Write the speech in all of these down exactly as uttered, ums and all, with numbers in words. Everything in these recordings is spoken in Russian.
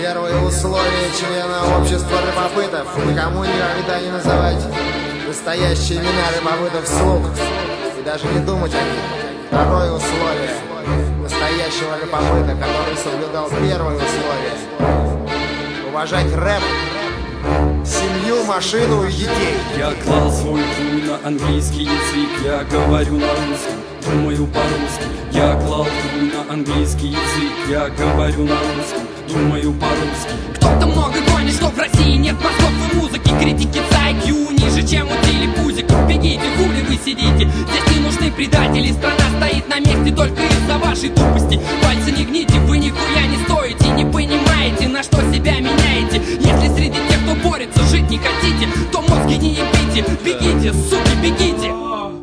Первое условие члена общества рыбопытов: никому никогда не называть настоящие имена рыбопытов вслух и даже не думать о них. Второе условие настоящего рыбопыта, который соблюдал первое условие: уважать рэп, семью, машину и детей. Я клал свой хуй на английский язык, я говорю на русском, думаю по-русски. Я клал хуй на английский язык, я говорю на русском, думаю по-русски. Кто-то много гонит, что в России нет мозгов и музыки. Критики с ай кью ниже, чем у телепузиков. Бегите, хули вы сидите, здесь не нужны предатели. Страна стоит на месте только из-за вашей тупости. Пальцы не гните, вы нихуя не стоите. Не понимаете, на что себя меняете. Если среди тех, кто борется, жить не хотите, то мозги не ебите. Бегите, суки, бегите.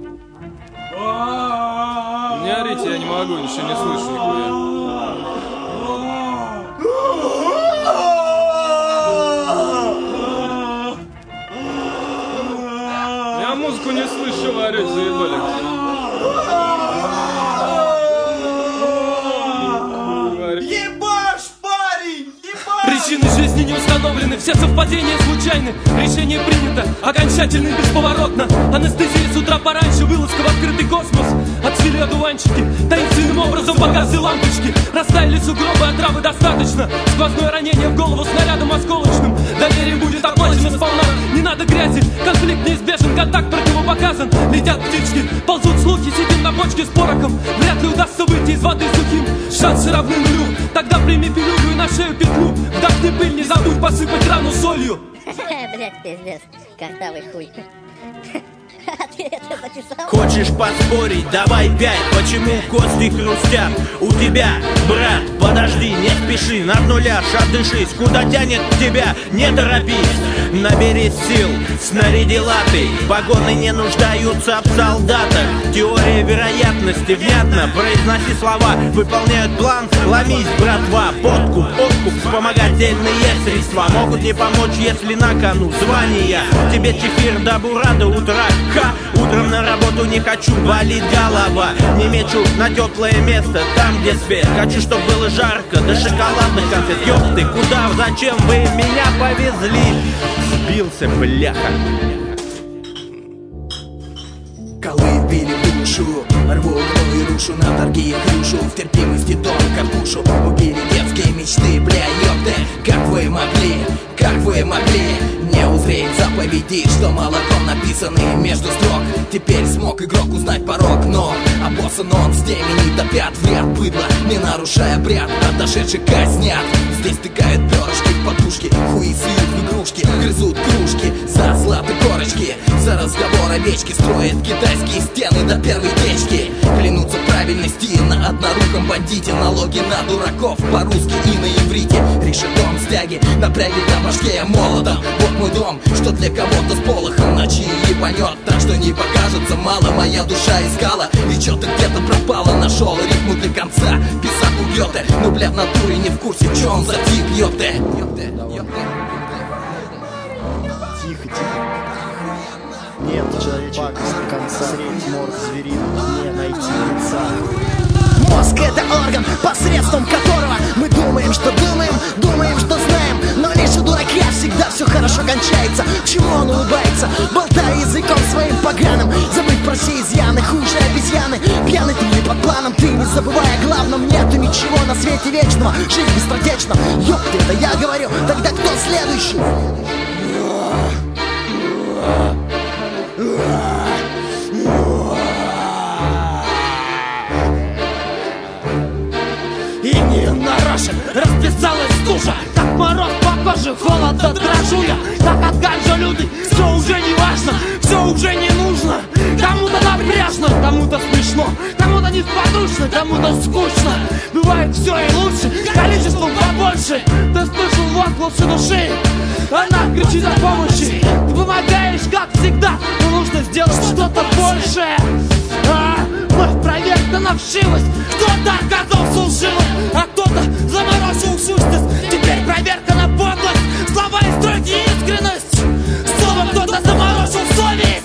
Не орите, я не могу, ничего не слышу нихуя. Я музыку не слышу, вы орете, заебали. Ебашь, парень, ебашь! Причины жизни не установлены, все совпадения случайны. Решение принято, окончательно и бесповоротно. Анестезия с утра пораньше, вылазка в открытый космос. Отцвели одуванчики, таинственным образом погасли лампочки. Растаяли сугробы, а травы достаточно. Сквозное ранение в голову снарядом осколочным. Доверие будет оплачено сполна, не надо грязи. Конфликт неизбежен, контакт противопоказан. Летят птички, ползут слухи, сидим на бочке с порохом. Вряд ли удастся выйти из воды сухим, шансы равны нулю. Тогда прими пилюлю и на шею петлю. Вдохни пыль, не забудь посыпать рану солью. Блять, пиздец, картавый хуй. Хочешь поспорить? Давай пять. Почему кости хрустят у тебя, брат? Подожди, не спеши, над нуля шатышись. Куда тянет тебя? Не торопись. Набери сил, снаряди латы. Погоны не нуждаются в солдатах. Теория вероятности внятно. Произноси слова, выполняют план. Ломись, братва, подкуп, откуп. Вспомогательные средства могут не помочь, если на кону звания. Тебе чефир до бура до утра. Ха, утром на работу не хочу, болит голова. Не мечу на теплое место, там где свет. Хочу, чтобы было жарко, до шоколадных конфет. Ёпты, куда, зачем вы меня повезли? Сбился, бляха. Колы били душу, рву и рушу на торги и хрюшу. В терпимости тонко пушу. Убили детские мечты, бля, ёпты. Как вы могли, как вы могли не узреть заповеди, что молоком написаны между строк? Теперь смог игрок узнать порог, но обоссан он с теми не топят в ряд быдла, не нарушая обряд, отошедший казнят. Здесь тыкают перышки в подушки, хуи суют в игрушки, грызут кружки за златы корочки. За разговор овечки строят китайские стены до первой печки. Клянутся в правильности на одноруком бандите. Налоги на дураков по-русски и на иврите. Решетом стяги напрягли на башке я молотом. Вот мой дом, что для кого-то с полохом ночи ебанет. Так что не покажется мало, моя душа искала и чё-то где-то пропала. Нашел рифму до конца, писак у Гёте. Ну бля, в натуре не в курсе, чё он за тип, ёпте. Тихо, тихо. Нет человечек конца, средь морд зверин не найти лица. Мозг — это орган, посредством которого мы думаем, что думаем, думаем, что знаем. Но лишь у дурака всегда все хорошо кончается. Чему он улыбается, болтая языком своим поганым? Забыть про все изъяны, хуже обезьяны. Пьяный ты не под планом, ты не забывай о главном. Нету ничего на свете вечного, жизнь быстротечна. Ёпты, это я говорю, тогда кто следующий? И не нарочен, расписалась стужа. Так мороз по коже, холода дрожу я. Так от ганжа люди, все уже не важно, все уже не нужно. Кому-то напряжно, кому-то смешно, кому-то несподручно, кому-то скучно. Бывает все и лучше, количеством побольше. Ты слышал возгласы души, она кричит о помощи. Ты помогаешь, как всегда, но нужно сделать что-то большее. А, вновь проверка на вшивость. Кто-то оказался лживым, а кто-то заморочил сущность. Теперь проверка на подлость, слова и строки искренность. Словом, кто-то заморочил совесть.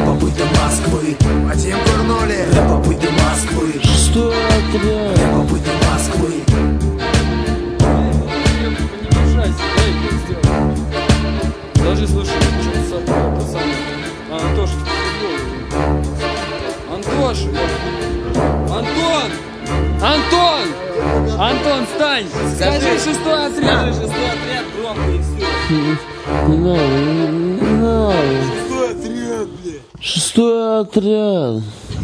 Рэп-опыты Москвы. Вадим Курнули. Рэп-опыты Москвы. Шестой отряд. Рэп-опыты Москвы. Не мешайся, дай это сделать. Даже слушай, что-то это самое. А, Антоша, Антоша, Антон! Антон! Антон, встань! Скажи шестой отряд! Скажи шестой отряд громко и все. Не надо, не надо. Шестой отряд, блядь. Шестой отряд.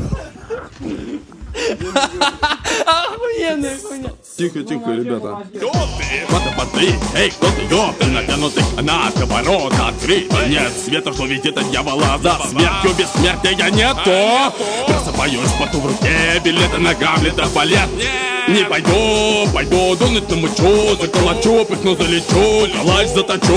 Охуенная хуйня! Тихо, тихо, ребята. Смотри, эй, кто ты, ёпты, натянутый на поворот открыт. Нет света, что ведь это дьявола за смертью бессмертия нету. Просыпаюсь, поту в руке, билеты на Гамлета в балет. Не пойду, пойду, дунуть намучу, заколочу, пыхну, залечу, калач заточу.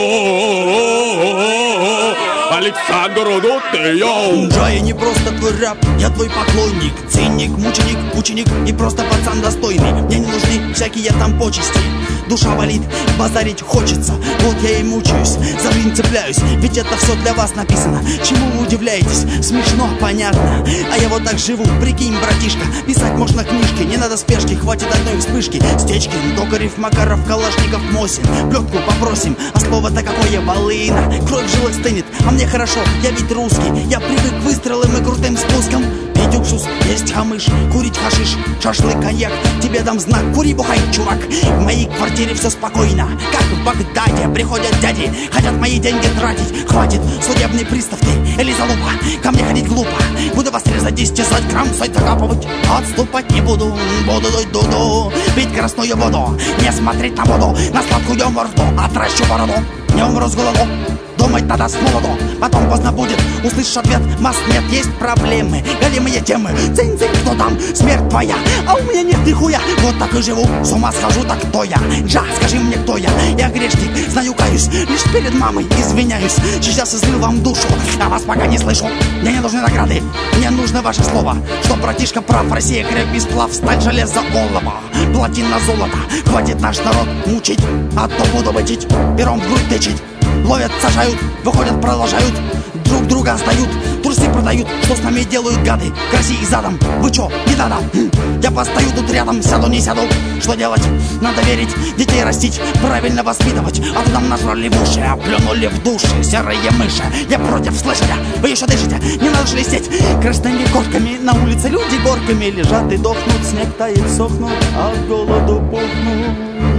Александр Удутый, йоу. Да, я не просто твой раб, я твой поклонник, ценник, мученик, ученик и просто пацан достойный. Мне не нужны всякие там почести. Душа болит, базарить хочется. Вот я и мучаюсь, за жизнь цепляюсь. Ведь это все для вас написано. Чему вы удивляетесь? Смешно, понятно. А я вот так живу, прикинь, братишка. Писать можно книжки, не надо спешки. Хватит одной вспышки. Стечкин, Токарев, Макаров, Калашников, Мосин. Плетку попросим, а слово-то какое волына. Кровь в жилах стынет, а мне хорошо, я ведь русский. Я привык к выстрелам и крутым спускам. Пить уксус, есть хамыш, курить хашиш, шашлык, коньяк. Тебе дам знак, кури, бухай, чувак. В моей квартире все спокойно, как в Багдаде. Приходят дяди, хотят мои деньги тратить. Хватит, судебный пристав ты или залупа. Ко мне ходить глупо, буду вас резать, десять грамм, сой закапывать. Отступать не буду, буду дуть дуду. Пить красную воду, не смотреть на воду. На сладкую морду, отращу бороду. Не умру с голоду, думать надо с молоду. Потом поздно будет, услышишь ответ. Масс нет, есть проблемы, голимые темы. Цинь-цинь, кто там? Смерть твоя, а у меня нет нихуя. Вот так и живу, с ума схожу, так кто я? Джа, скажи мне, кто я? Я грешник, знаю, каюсь, лишь перед мамой извиняюсь. Сейчас излил вам душу, а вас пока не слышу. Мне не нужны награды, мне нужно ваше слово. Что братишка прав, Россия крепкий сплав. Сталь, железо, олово, плотина, золото. Хватит наш народ мучить, а то буду бычить, пером в грудь тычить. Ловят, сажают, выходят, продолжают. Друг друга сдают, трусы продают. Что с нами делают гады, к России задом? Вы чё, не надо? Я постою тут рядом, сяду, не сяду. Что делать? Надо верить, детей растить, правильно воспитывать. А то нам нажрали в уши, а плюнули в души серые мыши. Я против, слышите? Вы еще дышите, не надо шелестеть. Красными корками на улице люди горками лежат и дохнут. Снег тает, сохнут, а от голоду пухнут.